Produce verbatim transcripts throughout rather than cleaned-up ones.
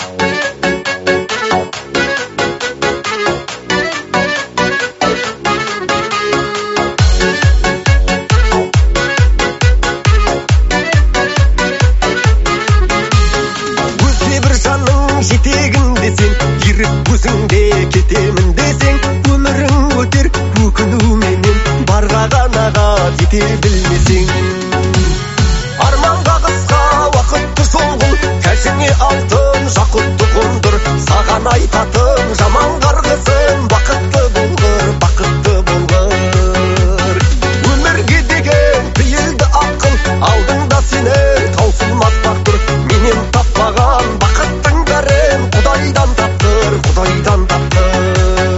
жетегінде сен еріп өзіңде кетемін десең, өмірің өтер өкінуменен, барға ғанаға жете білмесең. Арманға қысқа уақытты солғыл, кәжіңе алтын жақұтты қондыр, саған айтатын жаман қарғысын, бақытты болғыр, бақытты болғыр. Өмірге деген пейілді ақыл, алдыңда сені таусылмас бақтыр, менен таппаған бақыттың бәрін Құдайдан таптыр, Құдайдан таптыр.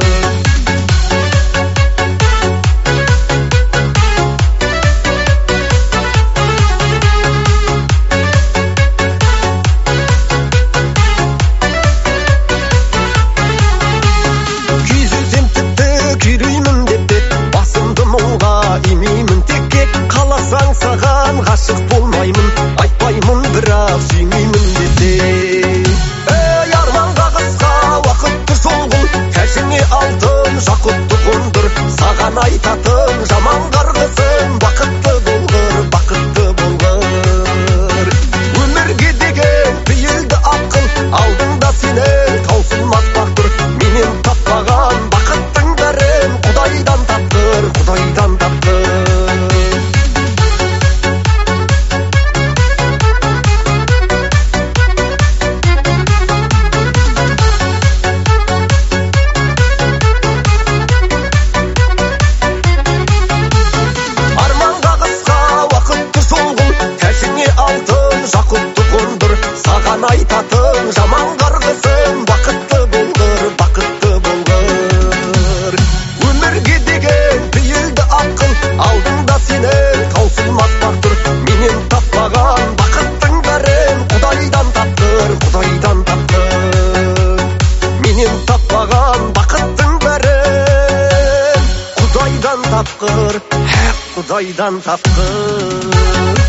Күйзелсем тіпті күйреймін деп, басымды мұңға имеймін текке, қаласаң саған ғашық болмаймын, айтпаймын бірақ сүймеймін десе. Ей арманға қысқа уақытты солғыл, кәжіңе алтын жақұтты қондыр, саған айтатын жаман қарғысын, бақытты болғыр, бақытты болғыр. Өмірге деген пейілді ақыл, алдыңда сені таусылмас бақтыр, менен таппаған бақыттың бәрін Құдайдан таптыр, Құдайдан таптыр. Жақұтты қондыр, саған айтатын жаман қарғысын, бақытты болғыр, бақытты болғыр. Өмірге деген пейілді ақыл, алдыңда сені таусылмас бақтыр, менен таппаған бақыттың бәрін Құдайдан таптыр, Құдайдан таптыр. Менен таппаған бақыттың бәрін Құдайдан тапқыр, Құдайдан тапқыр.